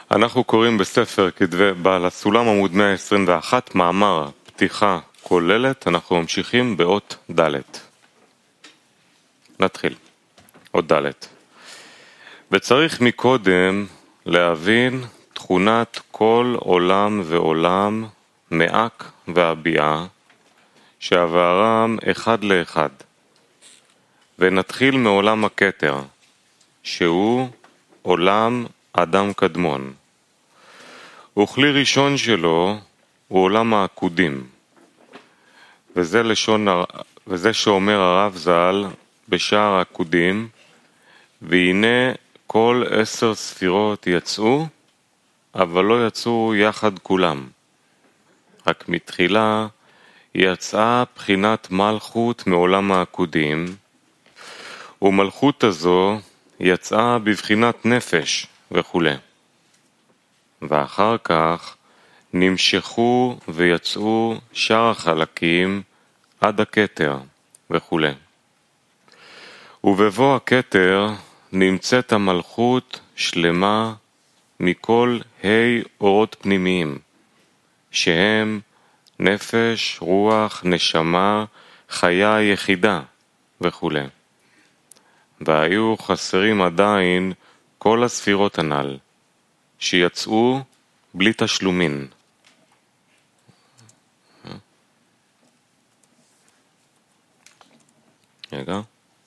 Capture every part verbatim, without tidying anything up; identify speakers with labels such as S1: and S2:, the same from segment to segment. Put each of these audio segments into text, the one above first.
S1: אנחנו קוראים בספר כתבי בעל הסולם עמוד מאה עשרים ואחת מאמר פתיחה כוללת. אנחנו ממשיכים באות ד'. נתחיל. אות ד'. וצריך מקודם להבין תכונת כל עולם ועולם, מעק והביעה, שעברם אחד לאחד. ונתחיל מעולם הכתר, שהוא עולם אדם קדמון. וכלי ראשון שלו הוא עולם העקודים. וזה, לשון, וזה שאומר הרב ז"ל בשער העקודים, והנה כל עשר ספירות יצאו, אבל לא יצאו יחד כולם. רק מתחילה יצאה בחינת מלכות מעולם העקודים, ומלכות הזו יצאה בבחינת נפש וכו'. ואחר כך נמשכו ויצאו שאר החלקים עד הכתר וכו'. ובבוא הכתר נמצאת המלכות שלמה מכל ה' אורות פנימיים, שהם נפש, רוח, נשמה, חיה יחידה וכו'. והיו חסרים עדיין כל הספירות הנ"ל, שיצאו בלי תשלומין. רגע.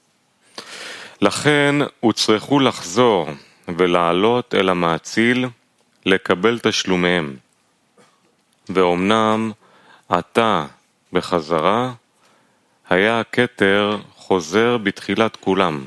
S1: לכן הוצרכו לחזור ולעלות אל המאציל לקבל תשלומיהם. ואומנם עתה בחזרה היה הכתר חוזר בתחילת כולם.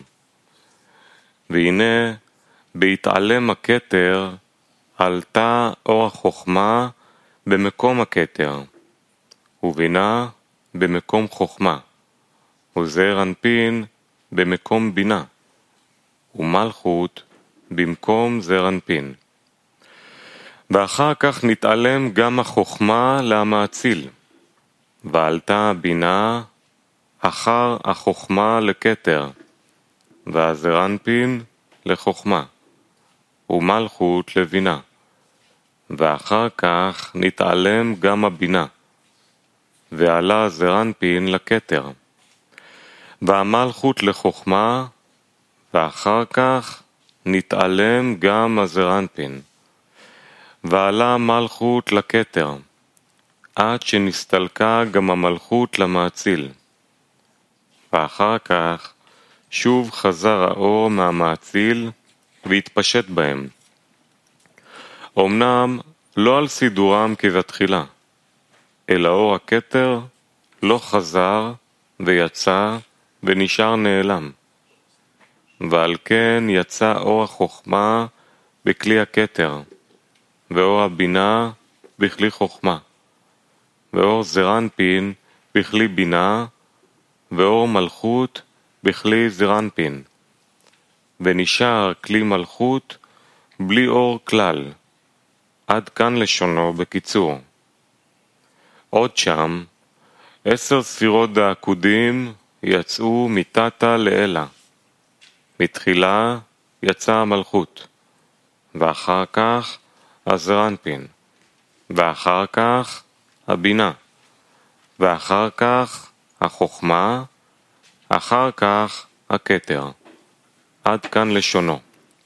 S1: והנה בהתעלם הכתר עלתה אור החוכמה במקום הכתר, ובינה במקום חוכמה, וזעיר אנפין במקום בינה, ומלכות במקום זעיר אנפין. ואחר כך נתעלם גם החוכמה למאציל, ועלתה הבינה אחר החוכמה לכתר, והזעיר אנפין לחוכמה, ומלכות לבינה. ואחר כך נתעלם גם הבינה, ועלה זעיר אנפין לכתר, והמלכות לחוכמה, ואחר כך נתעלם גם הזעיר אנפין, ועלה מלכות לכתר, עד שנסתלקה גם המלכות למאציל. ואחר כך שוב חזר האור מהמאציל והתפשט בהם. אמנם לא על סידורם כבתחילה, אלא אור הכתר לא חזר ויצא ונשאר נעלם. ועל כן יצא אור החוכמה בכלי הכתר, ואור הבינה בכלי חוכמה, ואור זעיר אנפין בכלי בינה, ואור מלכות בכלי זעיר אנפין. ונשאר כלי מלכות בלי אור כלל. עד כאן לשונו בקיצור. עוד שם, עשר ספירות דעקודים יצאו מתתה לאלה. מתחילה יצאה המלכות, ואחר כך הזעיר אנפין, ואחר כך הבינה, ואחר כך החוכמה, אחר כך הכתר. עד כאן לשונו.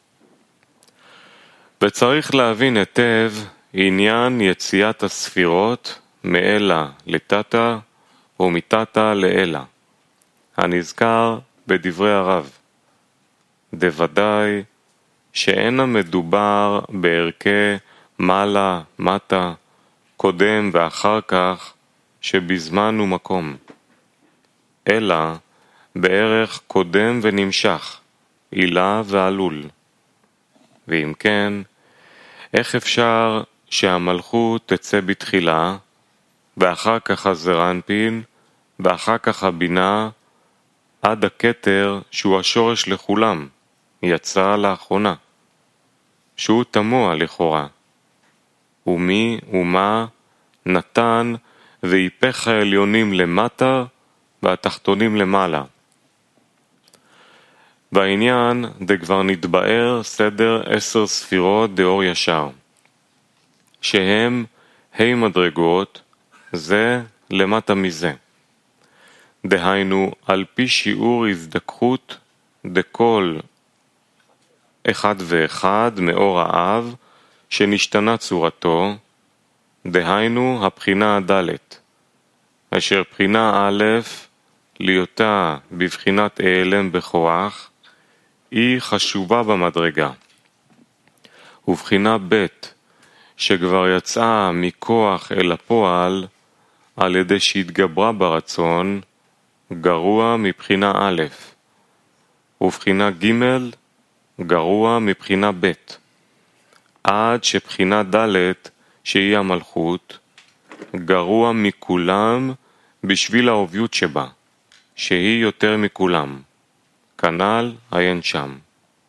S1: וצריך להבין היטב עניין יציאת הספירות מאלה לתתה ומתתה לאלה, הנזכר בדברי הרב. דוודאי שאין המדובר בערכי מעלה, מטה, קודם ואחר כך, שבזמן ומקום, אלא בערך קודם ונמשך, עילה ועלול. ואם כן, איך אפשר שהמלכות תצא בתחילה, ואחר כך הזעיר אנפין, ואחר כך הבינה, עד הכתר שהוא השורש לכולם, יצא לאחרונה, שהוא תמוה לכאורה. ומי ומה נתן והיפך העליונים למטה והתחתונים למעלה. בעניין דכבר נתבאר סדר עשר ספירות דאור ישר, שהם ה' מדרגות זה למטה מזה, דהיינו על פי שיעור הזדככות דכל אחד ואחד מאור האב שנשתנה צורתו, דהיינו הבחינה הדלת, אשר בחינה א' להיותה בבחינת העלם בכוח, היא חשובה במדרגה, ובחינה ב' שכבר יצאה מכוח אל הפועל על ידי שהתגברה ברצון, גרוע מבחינה א', ובחינה ג' גרוע מבחינה ב', עד שבחינה ד' שהיא המלכות, גרוע מכולם בשביל העוביות שבה, שהיא יותר מכולם, כנ"ל עיין שם.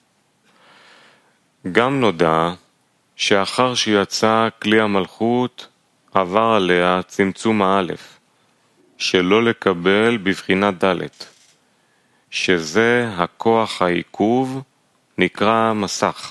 S1: גם נודע שאחר שיצא כלי המלכות עבר עליה צמצום האלף, שלא לקבל בבחינת ד', שזה הכוח העיכוב נקרא מסך.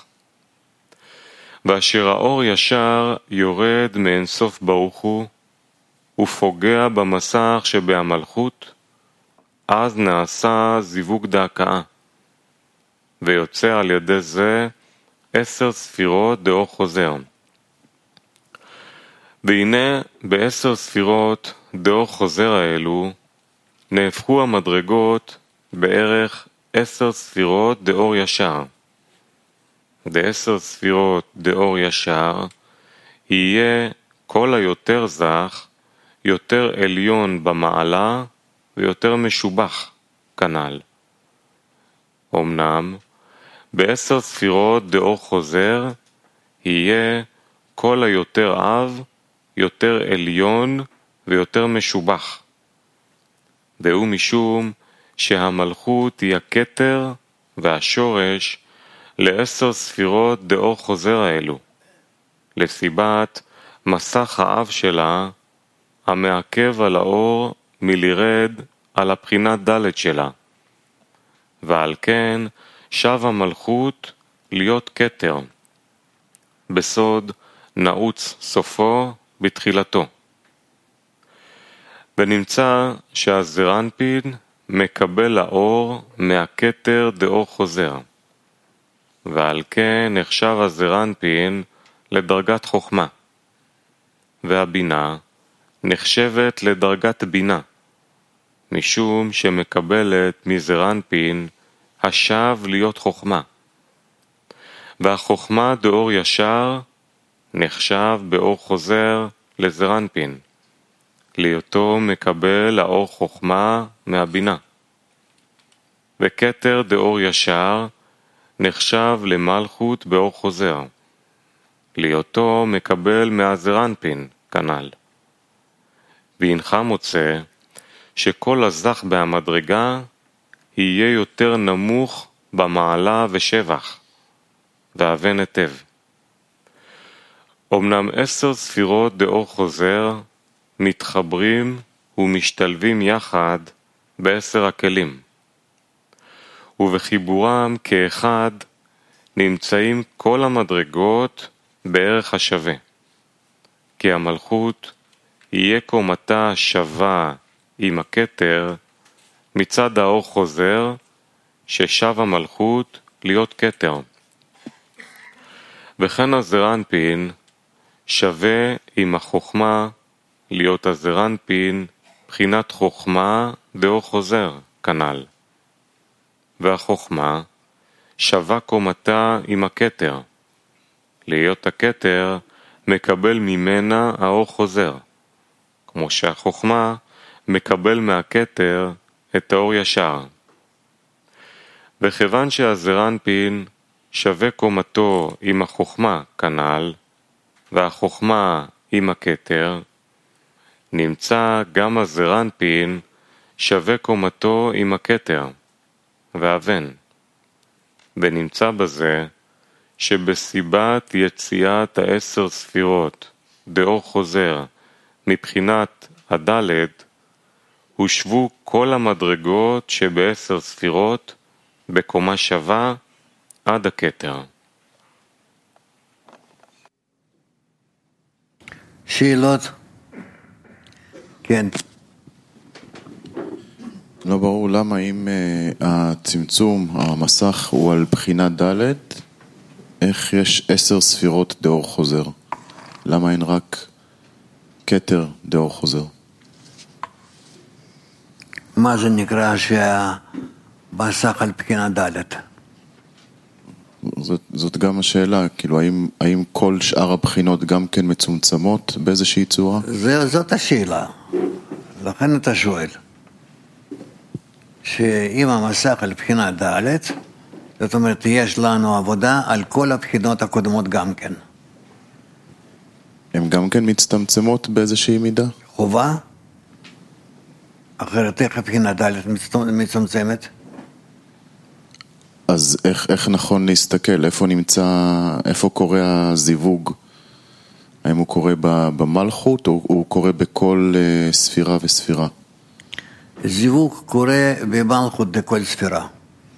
S1: ואשר האור ישר יורד מאינסוף ברוך הוא ופוגע במסך שבהמלכות, אז נעשה זיווג דהקאה, ויוצא על ידי זה עשר ספירות דאור חוזר. והנה בעשר ספירות דאור חוזר האלו נהפכו המדרגות בערך עשר ספירות דאור ישר. דעשר ספירות דאור ישר יהיה כל היותר זך, יותר עליון במעלה ויותר משובח כנ"ל. אמנם בעשר ספירות דאור חוזר יהיה כל היותר אב, יותר עליון ויותר משובח. דהוא משום שהמלכות היא הכתר והשורש לעשר ספירות דאור חוזר האלו, לסיבת מסך האב שלה המעכב על האור מלרד על הבחינת ד' שלה, ועל כן שב המלכות להיות כתר, בסוד נעוץ סופו בתחילתו. ונמצא שהזרנפין מקבל האור מהכתר דאור חוזר, ועל כן נחשב הזרנפין לדרגת חוכמה, והבינה נחשבת לדרגת בינה, משום שמקבלת מזרנפין השב להיות חוכמה. והחוכמה דאור ישר נחשב באור חוזר לזרנפין, להיותו מקבל האור חוכמה מהבינה. וכתר דאור ישר נחשב למלכות באור חוזר, להיותו מקבל מהזרנפין כנ"ל. והנך מוצא שכל הזך בהמדרגה יהיה יותר נמוך במעלה ושבח, והבן היטב. אמנם עשר ספירות דאור חוזר מתחברים ומשתלבים יחד בעשר הכלים, ובחיבורם כאחד נמצאים כל המדרגות בערך השווה, כי המלכות יהיה קומתה שווה עם הכתר מצד האור חוזר ששב המלכות להיות כתר. וכן הזרנפין שווה עם החוכמה להיות הזרנפין בחינת חוכמה דאור חוזר כנ"ל. והחוכמה שווה קומתה עם הכתר, להיות הכתר מקבל ממנה האור חוזר, כמו שהחוכמה מקבל מהכתר את האור ישר. וכיוון שהזרנפין שווה קומתו עם החוכמה כנ"ל, והחוכמה עם הכתר, נמצא גם הזרנפין שווה קומתו עם הכתר והבן. ונמצא בזה שבסיבת יציאת העשר ספירות דאור חוזר מבחינת הדלת, הושבו כל המדרגות שבעשר ספירות בקומה שווה עד הכתר.
S2: שאלות? כן.
S3: לא ברור למה אם uh, הצמצום, המסך הוא על בחינה ד', איך יש עשר ספירות דאור חוזר? למה אין רק כתר דאור חוזר?
S2: מה זה נקרא שהמסך על בחינה ד'?
S3: זאת, זאת גם השאלה, כאילו האם, האם כל שאר הבחינות גם כן מצומצמות באיזושהי צורה?
S2: זה, זאת השאלה, לכן אתה שואל. שאם המסך על בחינה ד', זאת אומרת, יש לנו עבודה על כל הבחינות הקודמות גם כן.
S3: הן גם כן מצטמצמות באיזושהי מידה?
S2: חובה? אחרת איך הבחינה ד' מצומצמת?
S3: אז איך, איך נכון להסתכל? איפה נמצא, איפה קורה הזיווג? האם הוא קורה במלכות או הוא קורה בכל uh, ספירה וספירה?
S2: זיווג קורה במלכות בכל ספירה.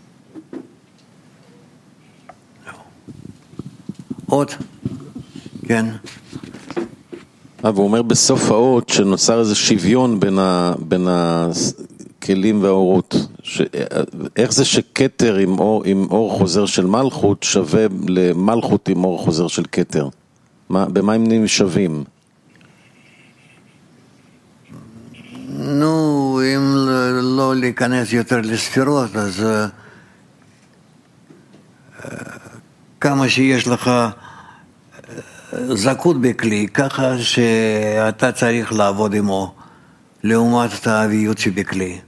S2: עוד? כן.
S4: והוא אומר בסוף האות שנוצר איזה שוויון בין, ה, בין הכלים והאורות. ש, איך זה שכתר עם אור, עם אור חוזר של מלכות שווה למלכות עם אור חוזר של כתר? מה, במה הם נהיים שווים?
S2: נו, אם לא להיכנס יותר לספירות, אז כמה שיש לך זכות בכלי, ככה שאתה צריך לעבוד עמו, לעומת האביות שבכלי.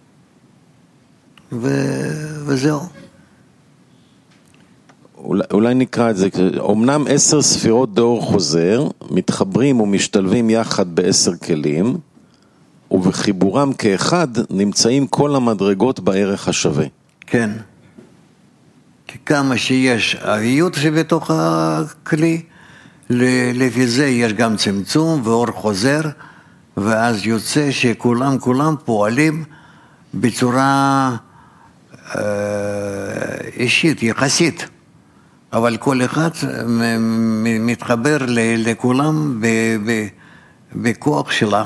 S2: ו... וזהו.
S4: אולי, אולי נקרא את זה, אמנם עשר ספירות דאור חוזר, מתחברים ומשתלבים יחד בעשר כלים, ובחיבורם כאחד נמצאים כל המדרגות בערך השווה.
S2: כן. כי כמה שיש אביות שבתוך הכלי, לפי זה יש גם צמצום ואור חוזר, ואז יוצא שכולם כולם פועלים בצורה אה, אישית, יחסית. אבל כל אחד מתחבר לכולם בכוח שלה.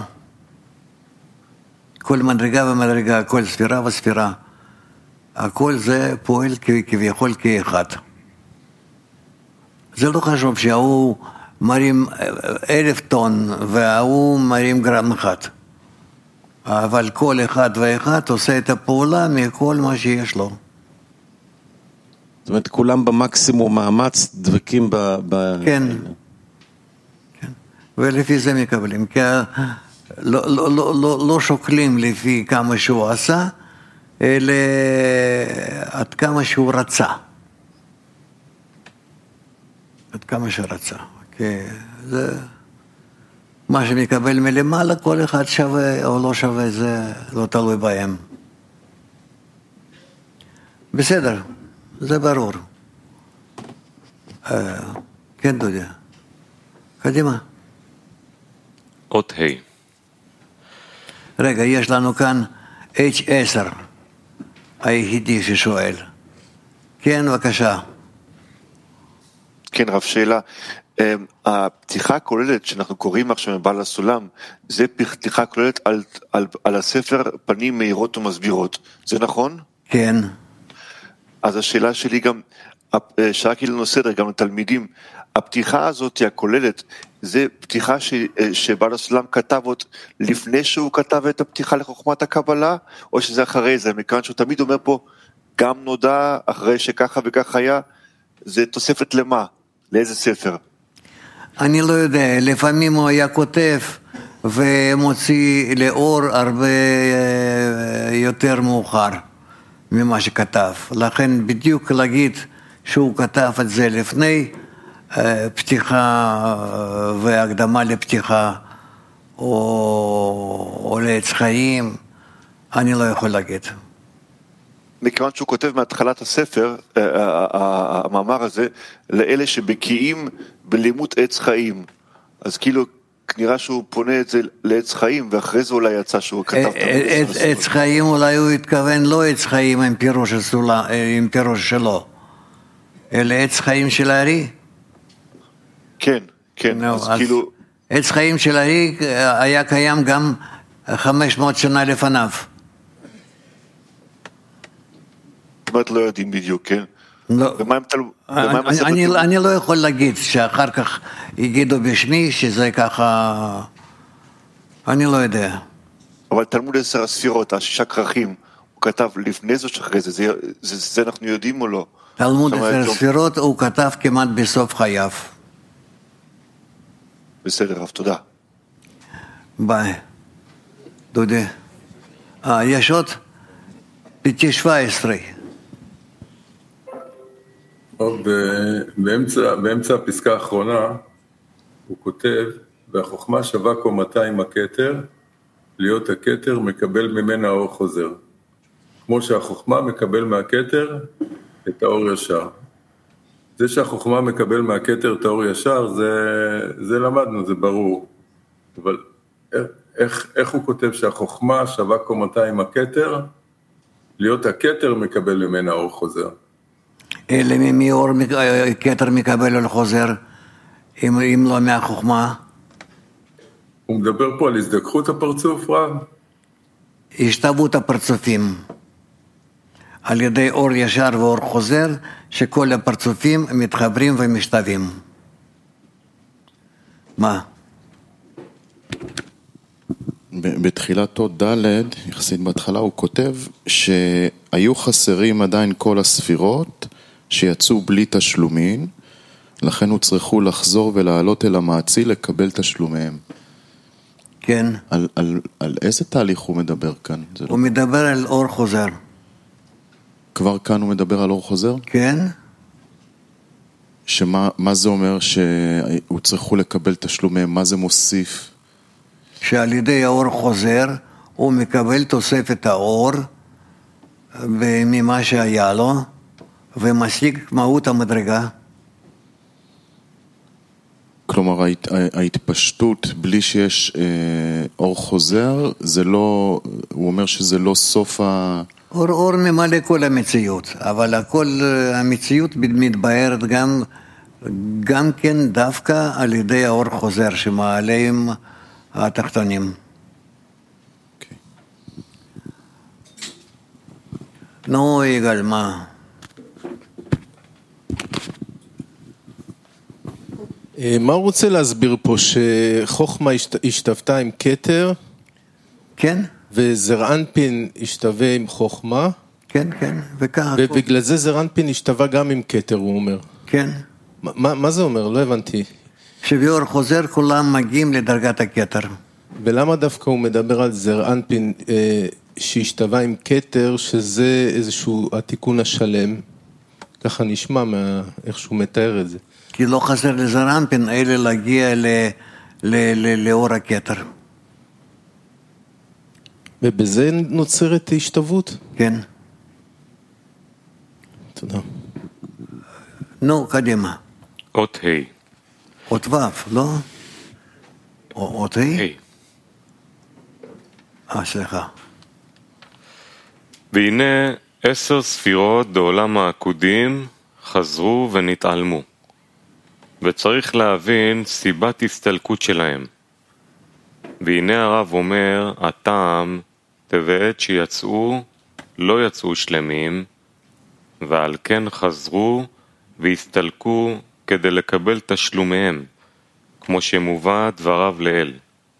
S2: כל מדרגה ומדרגה, כל ספירה וספירה. הכל זה פועל כביכול כאחד. זה לא חשוב שההוא מרים אלף טון וההוא מרים גרם אחד. אבל כל אחד ואחד עושה את הפעולה מכל מה שיש לו.
S4: זאת אומרת, כולם במקסימום מאמץ דבקים ב... ב...
S2: כן. כן. ולפי זה מקבלים. כי לא, לא, לא, לא, לא שוקלים לפי כמה שהוא עשה, אלא עד כמה שהוא רצה. עד כמה שרצה. כי זה... מה שמקבל מלמעלה, כל אחד שווה או לא שווה, זה לא תלוי בהם. בסדר, זה ברור. כן, דודיה. קדימה.
S1: אות ה'.
S2: רגע, יש לנו כאן אייץ' עשר, היחידי ששואל. כן, בבקשה.
S5: כן, רב, שאלה. הפתיחה הכוללת שאנחנו קוראים עכשיו מבעל הסולם, זה פתיחה כוללת על, על, על הספר פנים מהירות ומסבירות, זה נכון?
S2: כן.
S5: אז השאלה שלי גם, שאלתי לנו סדר, גם לתלמידים, הפתיחה הזאת הכוללת, זה פתיחה ש, שבעל הסולם כתב עוד לפני שהוא כתב את הפתיחה לחוכמת הקבלה, או שזה אחרי זה, מכאן שהוא תמיד אומר פה, גם נודע אחרי שככה וכך היה, זה תוספת למה? לאיזה ספר?
S2: אני לא יודע, לפעמים הוא היה כותב ומוציא לאור הרבה יותר מאוחר ממה שכתב. לכן בדיוק להגיד שהוא כתב את זה לפני פתיחה והקדמה לפתיחה או, או לעץ חיים, אני לא יכול להגיד.
S5: מכיוון שהוא כותב מהתחלת הספר, המאמר הזה, לאלה שבקיאים בלימוד עץ חיים. אז כאילו, נראה שהוא פונה את זה לעץ חיים, ואחרי זה אולי יצא שהוא כתב את
S2: עץ- עץ חיים אולי הוא התכוון לא עץ חיים עם פירוש הסולם, עם פירוש שלו, אלא עץ חיים של הארי.
S5: כן, כן,
S2: נו,
S5: אז
S2: אז
S5: כאילו,
S2: עץ חיים של הארי היה קיים גם חמש מאות שנה לפניו.
S5: זאת אומרת לא יודעים בדיוק, כן?
S2: לא.
S5: ומה הם תלו... ומה הם
S2: אני,
S5: הסבתים?
S2: אני, אני לא יכול להגיד שאחר כך יגידו בשמי שזה ככה, אני לא יודע.
S5: אבל תלמוד עשר הספירות, השישה כרכים, הוא כתב לפני זה או שאחרי זה, זה, זה, זה אנחנו יודעים או לא?
S2: תלמוד
S5: זאת אומרת,
S2: עשר
S5: לא-
S2: ספירות הוא כתב כמעט בסוף חייו.
S5: בסדר, רב, תודה.
S2: ביי. דודי. אה, יש עוד? פי שבע עשרה.
S6: טוב, ב- באמצע, באמצע הפסקה האחרונה הוא כותב, והחוכמה שווה קומתה עם הכתר, להיות הכתר מקבל ממנה האור חוזר. כמו שהחוכמה מקבל מהכתר את האור ישר. זה שהחוכמה מקבל מהכתר את האור ישר, זה, זה למדנו, זה ברור. אבל איך, איך, איך הוא כותב שהחוכמה שווה קומתה עם הכתר, להיות הכתר מקבל ממנה האור חוזר.
S2: אלה ממי אור כתר מקבל על חוזר, אם, אם לא מהחוכמה.
S6: הוא מדבר פה על הזדככות הפרצוף, רב?
S2: השתוות הפרצופים. על ידי אור ישר ואור חוזר, שכל הפרצופים מתחברים ומשתווים. מה?
S3: ב- בתחילת עוד ד', יחסית בהתחלה, הוא כותב שהיו חסרים עדיין כל הספירות שיצאו בלי תשלומים, לכן הוא צריכו לחזור ולעלות אל המעציל לקבל תשלומיהם.
S2: כן.
S3: על, על, על איזה תהליך הוא מדבר כאן? זה לא...
S2: הוא מדבר על אור חוזר.
S3: כבר כאן הוא מדבר על אור חוזר?
S2: כן?
S3: שמה מה זה אומר שהוא צריכו לקבל תשלומיהם? מה זה מוסיף?
S2: שעל ידי האור חוזר, הוא מקבל תוספת האור ממה שהיה לו, ומשיג מהות המדרגה.
S3: כלומר, ההת, ההתפשטות בלי שיש אה, אור חוזר, זה לא, הוא אומר שזה לא סוף ה...
S2: אור, אור ממלא כל המציאות, אבל הכל, המציאות מתבהרת גם, גם כן דווקא על ידי האור חוזר שמעלים התחתונים.
S3: אוקיי.
S2: נו, יגאל, מה?
S7: מה הוא רוצה להסביר פה? שחוכמה השתוותה עם כתר,
S2: כן?
S7: וזרענפין השתווה עם חוכמה,
S2: כן, כן, וככה.
S7: ובגלל זה זרענפין השתווה גם עם כתר, הוא אומר.
S2: כן.
S7: מה, מה זה אומר? לא הבנתי.
S2: שבאור חוזר כולם מגיעים לדרגת הכתר.
S7: ולמה דווקא הוא מדבר על זרענפין אה, שהשתווה עם כתר, שזה איזשהו התיקון השלם? ככה נשמע מה, איך שהוא מתאר את זה.
S2: כי לא חסר לזרענפין אלא להגיע ל, ל, ל, לאור הכתר.
S7: ובזה נוצרת השתוות?
S2: כן.
S7: תודה.
S2: נו, קדימה.
S1: אות ה'.
S2: אות ו', לא? או אות ה'?
S1: ה'.
S2: אה, סליחה.
S1: והנה עשר ספירות בעולם העקודים חזרו ונתעלמו, וצריך להבין סיבת הסתלקות שלהם. והנה הרב אומר, הטעם תבעת שיצאו לא יצאו שלמים, ועל כן חזרו והסתלקו כדי לקבל תשלומיהם, כמו שמובא דבריו לאל.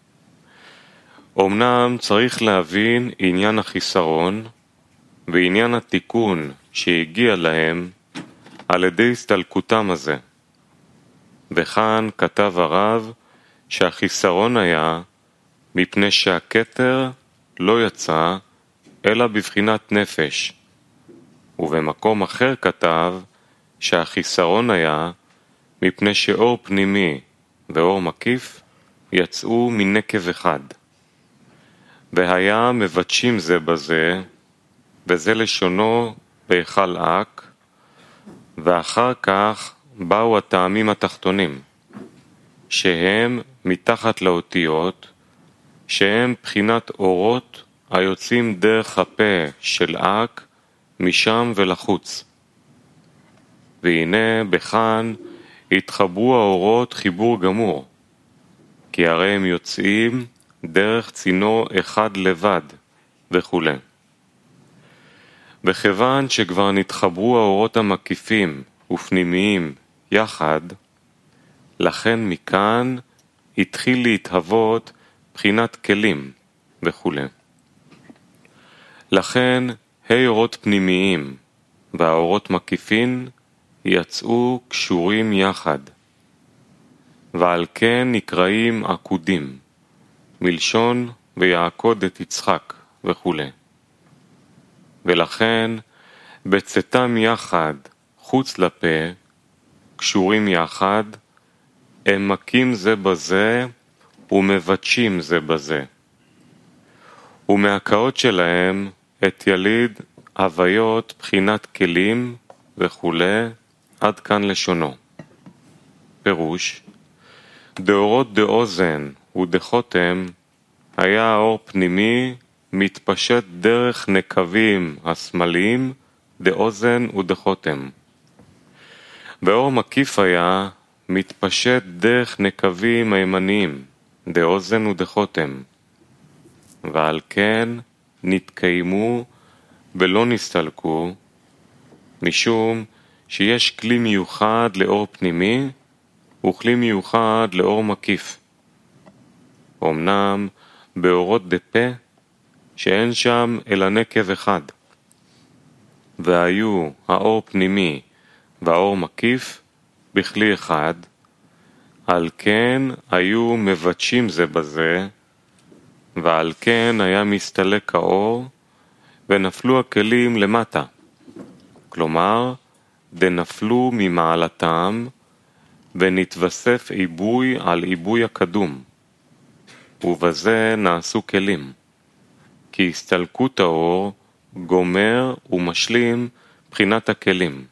S1: אמנם צריך להבין עניין החיסרון ועניין התיקון שהגיע להם על ידי הסתלקותם הזה. וכאן כתב הרב שהחיסרון היה מפני שהכתר לא יצא אלא בבחינת נפש, ובמקום אחר כתב שהחיסרון היה מפני שאור פנימי ואור מקיף יצאו מנקב אחד. והיה מבטשים זה בזה, וזה לשונו בהיכל אק, ואחר כך באו הטעמים התחתונים, שהם מתחת לאותיות, שהם בחינת אורות היוצאים דרך הפה של אק משם ולחוץ. והנה בכאן התחברו האורות חיבור גמור, כי הרי הם יוצאים דרך צינור אחד לבד וכו'. וכיוון שכבר נתחברו האורות המקיפים ופנימיים יחד, לכן מכאן התחיל להתהוות בחינת כלים וכו'. לכן האורות פנימיים והאורות מקיפין יצאו קשורים יחד, ועל כן נקראים עקודים, מלשון ויעקוד את יצחק וכו'. ולכן בצאתם יחד חוץ לפה, קשורים יחד, הם מכים זה בזה ומבטשים זה בזה. ומהקאות שלהם את יליד הוויות בחינת כלים וכו'. עד כאן לשונו. פירוש, דאורות דאוזן ודחותם היה האור פנימי מתפשט דרך נקבים השמאליים דאוזן ודחותם. באור מקיף היה מתפשט דרך נקבים הימניים דאוזן ודחותם. ועל כן נתקיימו ולא נסתלקו, משום שיש כלי מיוחד לאור פנימי וכלי מיוחד לאור מקיף. אמנם באורות דפה שאין שם אלא נקב אחד, והיו האור פנימי והאור מקיף בכלי אחד, על כן היו מבטשים זה בזה, ועל כן היה מסתלק האור ונפלו הכלים למטה, כלומר דנפלו ממעלתם ונתווסף עיבוי על עיבוי הקדום, ובזה נעשו כלים, כי הסתלקות האור גומר ומשלים בחינת הכלים.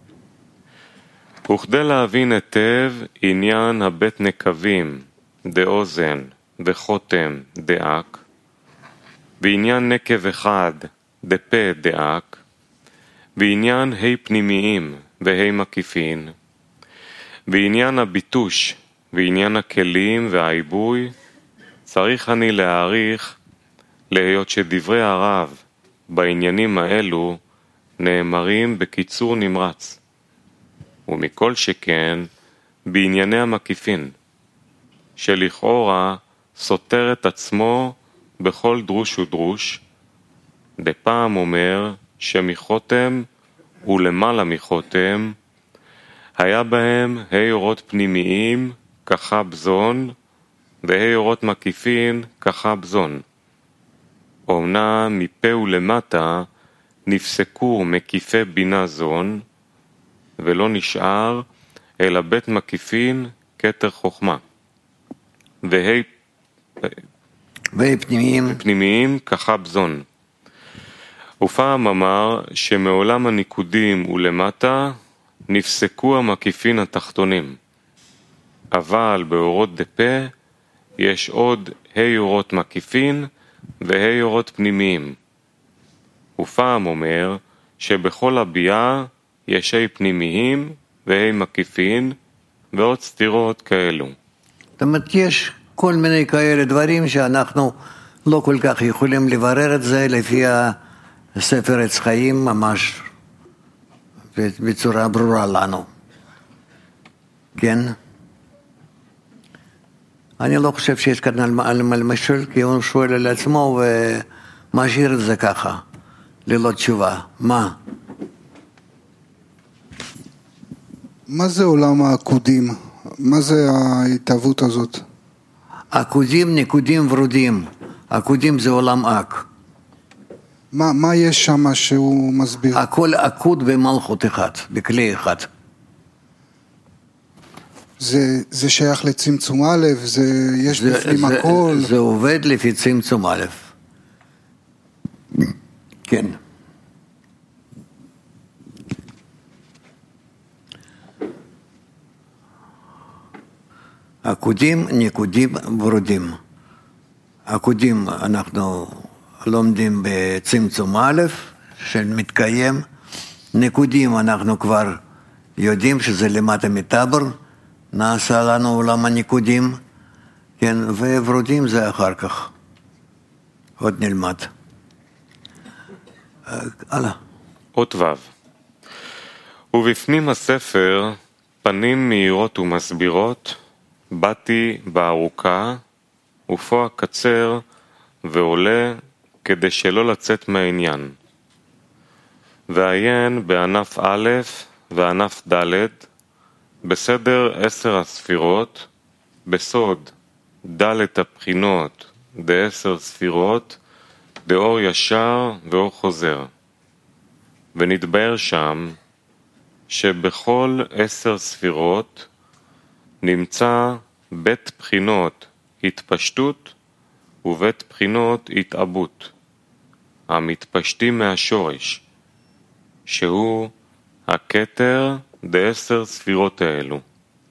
S1: וכדי להבין היטב עניין הבית נקבים דאוזן וחותם דאק, ועניין נקב אחד דפה דאק, ועניין ה' פנימיים וה' מקיפין, ועניין הביטוש ועניין הכלים והעיבוי, צריך אני להעריך להיות שדברי הרב בעניינים האלו נאמרים בקיצור נמרץ, ומכל שכן בענייני המקיפין, שלכאורה סותר את עצמו בכל דרוש ודרוש. דפעם אומר שמחותם ולמעלה מחותם היה בהם ה' אורות פנימיים ככה בזון וה' אורות מקיפין ככה בזון. אומנם מפה ולמטה נפסקו מקיפי בינה זון, ולא נשאר אלא בית מקיפין כתר חוכמה, וה'
S2: פנימיים
S1: פנימיים ככה בזון. ופעם אמר שמעולם הניקודים ולמטה נפסקו המקיפין התחתונים, אבל באורות דפה יש עוד ה' אורות מקיפין וה' אורות פנימיים. ופעם אומר שבכל הביאה יש ה' פנימיים וה' מקיפין ועוד סתירות כאלו.
S2: זאת אומרת, יש כל מיני כאלה דברים שאנחנו לא כל כך יכולים לברר את זה לפי הספר עץ חיים ממש בצורה ברורה לנו. כן? אני לא חושב שיש כאן על מה למשל, כי הוא שואל על עצמו ומשאיר את זה ככה, ללא תשובה. מה?
S8: מה זה עולם העקודים? מה זה ההתאבות הזאת?
S2: עקודים, ניקודים ורודים. עקודים זה עולם עק.
S8: מה, מה יש שם שהוא מסביר?
S2: הכל עקוד במלכות אחת, בכלי אחד.
S8: זה, זה שייך לצמצום א', זה, יש
S2: זה,
S8: בפנים
S2: זה,
S8: הכל.
S2: זה עובד לפי צמצום א'. כן. עקודים, ניקודים, ורודים. עקודים אנחנו לומדים בצמצום א', שמתקיים. ניקודים אנחנו כבר יודעים שזה למטה מטבר, נעשה לנו עולם הניקודים, כן, ורודים זה אחר כך. עוד נלמד. הלאה.
S1: אות ו' ובפנים הספר פנים מהירות ומסבירות, באתי בארוכה, ופה הקצר ועולה כדי שלא לצאת מהעניין. ועיין בענף א' וענף ד', בסדר עשר הספירות, בסוד ד' הבחינות דעשר ספירות, דאור ישר ואור חוזר. ונתבהר שם שבכל עשר ספירות נמצא בית בחינות התפשטות ובית בחינות התאבות, המתפשטים מהשורש, שהוא הכתר דעשר ספירות האלו.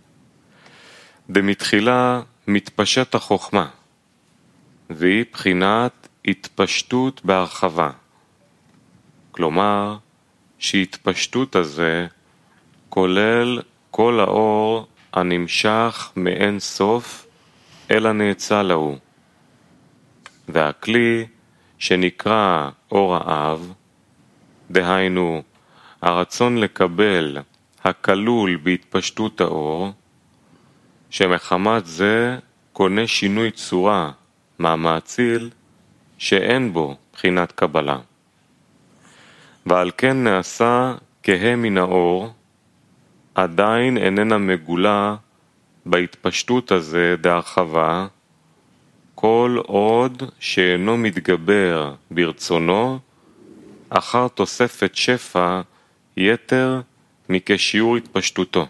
S1: דמתחילה מתפשט החוכמה, והיא בחינת התפשטות בהרחבה. כלומר, שהתפשטות הזה כולל כל האור הנמשך מאין סוף אל הנאצל להוא. והכלי שנקרא אור האב, דהיינו הרצון לקבל הכלול בהתפשטות האור, שמחמת זה קונה שינוי צורה מהמאציל שאין בו בחינת קבלה. ועל כן נעשה כהה מן האור, עדיין איננה מגולה בהתפשטות הזה דהרחבה, כל עוד שאינו מתגבר ברצונו אחר תוספת שפע יתר מכשיעור התפשטותו.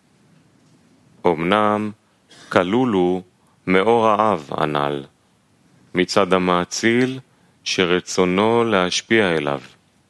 S1: אמנם כלול הוא מאור האב הנ"ל, מצד המאציל שרצונו להשפיע אליו.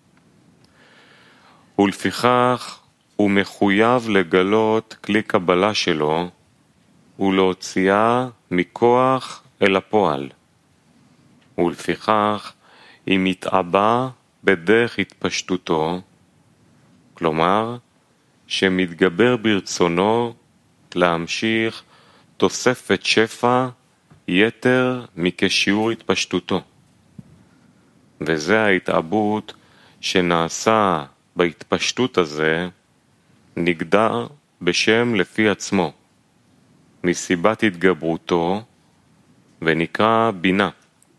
S1: ולפיכך הוא מחויב לגלות כלי קבלה שלו ולהוציאה מכוח אל הפועל. ולפיכך היא מתעבה בדרך התפשטותו, כלומר שמתגבר ברצונו להמשיך תוספת שפע יתר מכשיעור התפשטותו. וזה ההתעבות שנעשה בהתפשטות הזה, נגדר בשם לפי עצמו, מסיבת התגברותו, ונקרא בינה.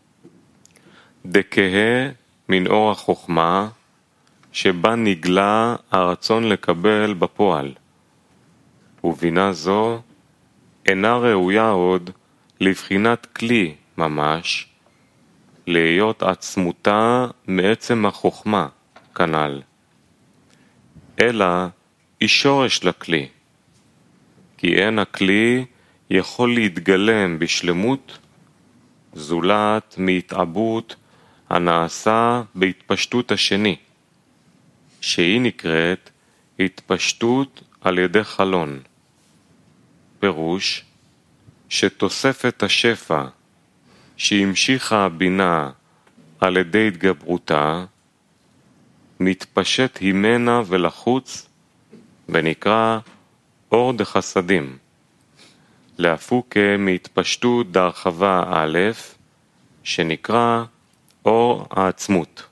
S1: דכהה מן אור החוכמה, שבה נגלה הרצון לקבל בפועל. ובינה זו אינה ראויה עוד לבחינת כלי ממש, להיות עצמותה מעצם החוכמה כנ"ל, אלא היא שורש לכלי, כי אין הכלי יכול להתגלם בשלמות זולת מהתעבות הנעשה בהתפשטות השני, שהיא נקראת התפשטות על ידי חלון. פירוש שתוספת השפע שהמשיכה הבינה על ידי התגברותה מתפשט הימנה ולחוץ ונקרא אור דחסדים, להפוקה מהתפשטות דהרחבה א', שנקרא אור העצמות.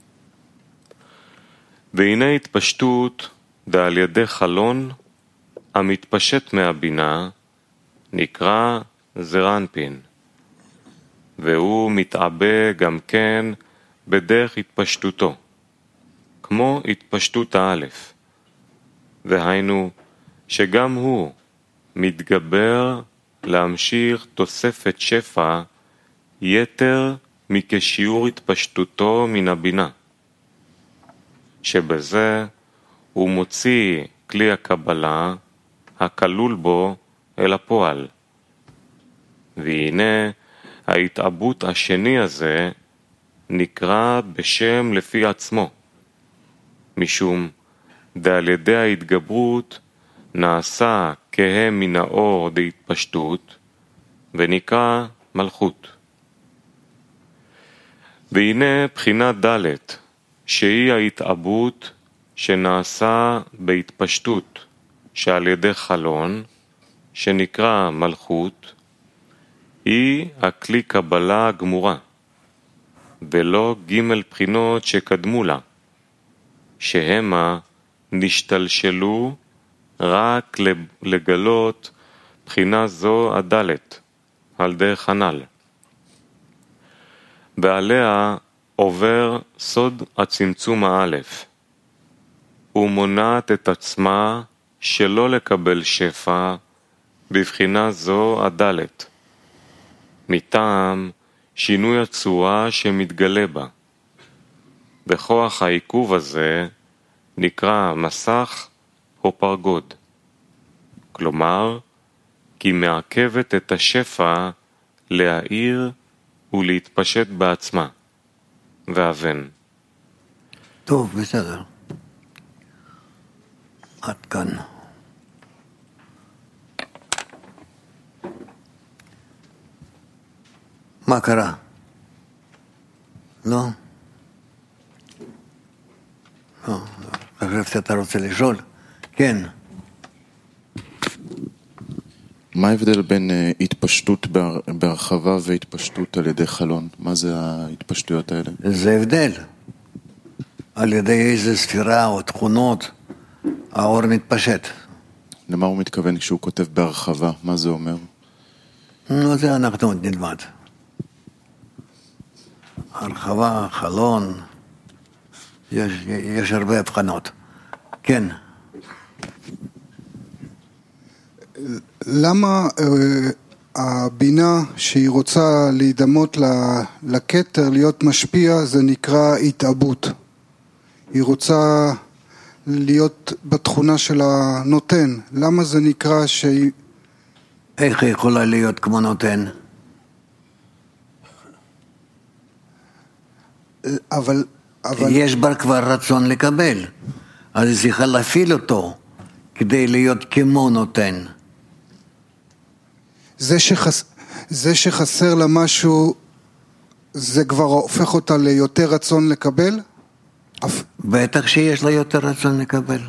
S1: והנה התפשטות דעל ידי חלון המתפשט מהבינה נקרא זרנפין, והוא מתעבה גם כן בדרך התפשטותו, כמו התפשטות האלף, והיינו שגם הוא מתגבר להמשיך תוספת שפע יתר מכשיעור התפשטותו מן הבינה, שבזה הוא מוציא כלי הקבלה הכלול בו אל הפועל. והנה ההתעבות השני הזה נקרא בשם לפי עצמו, משום דעל ידי ההתגברות נעשה כהם מן האור דהתפשטות, ונקרא מלכות. והנה בחינה ד' שהיא ההתעבות שנעשה בהתפשטות שעל ידי חלון, שנקרא מלכות, היא הכלי קבלה הגמורה, ולא ג' בחינות שקדמו לה, שהמה נשתלשלו רק לגלות בחינה זו הדלת, על דרך הנ"ל. ועליה עובר סוד הצמצום האלף, ומונעת את עצמה שלא לקבל שפע בבחינה זו הדלת, מטעם שינוי הצורה שמתגלה בה. בכוח העיכוב הזה נקרא מסך או פרגוד, כלומר, כי מעכבת את השפע להאיר ולהתפשט בעצמה, ואבן.
S2: טוב, בסדר. עד כאן. מה קרה? לא? לא, חשבתי שאתה רוצה לשאול. כן.
S3: מה ההבדל בין התפשטות בהרחבה והתפשטות על ידי חלון? מה זה ההתפשטויות האלה?
S2: זה הבדל. על ידי איזה ספירה או תכונות האור מתפשט.
S3: למה הוא מתכוון כשהוא כותב בהרחבה? מה זה אומר?
S2: נו, זה אנחנו עוד נלמד. הרחבה, חלון, יש, יש הרבה הבחנות. כן.
S8: למה אה, הבינה שהיא רוצה להידמות לכתר, להיות משפיע, זה נקרא התאבות? היא רוצה להיות בתכונה של הנותן. למה זה נקרא שהיא...
S2: איך היא יכולה להיות כמו נותן?
S8: אבל... אבל...
S2: יש בה כבר רצון לקבל, אז היא צריכה להפעיל אותו כדי להיות כמו נותן.
S8: זה, שחס... זה שחסר לה משהו, זה כבר הופך אותה ליותר רצון לקבל? אפ...
S2: בטח שיש לה יותר רצון לקבל.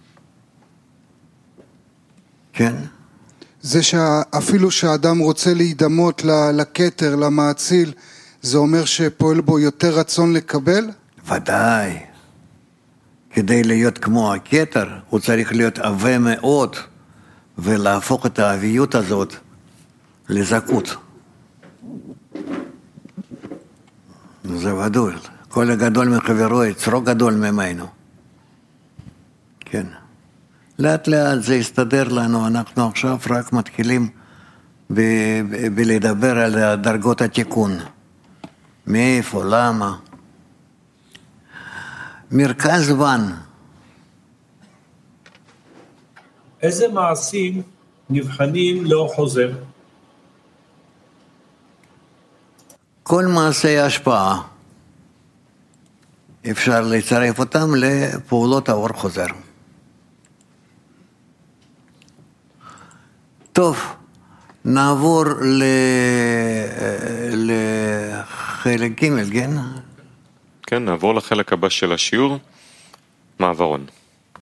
S2: כן?
S8: זה שאפילו שהאדם רוצה להידמות לכתר, למאציל, זה אומר שפועל בו יותר רצון לקבל?
S2: ודאי. כדי להיות כמו הכתר, הוא צריך להיות עבה מאוד, ולהפוך את האביות הזאת לזכות. זה ודאי. כל הגדול מחברו, יצרו גדול ממנו. כן. לאט לאט זה יסתדר לנו, אנחנו עכשיו רק מתחילים ב- ב- בלדבר על דרגות התיקון. מאיפה, למה? מרכז ון.
S9: איזה מעשים נבחנים לאור חוזר?
S2: כל מעשי ההשפעה אפשר לצרף אותם לפעולות האור חוזר. טוב, נעבור לחלק ג', כן?
S1: כן, נעבור לחלק הבא של השיעור, מעברון.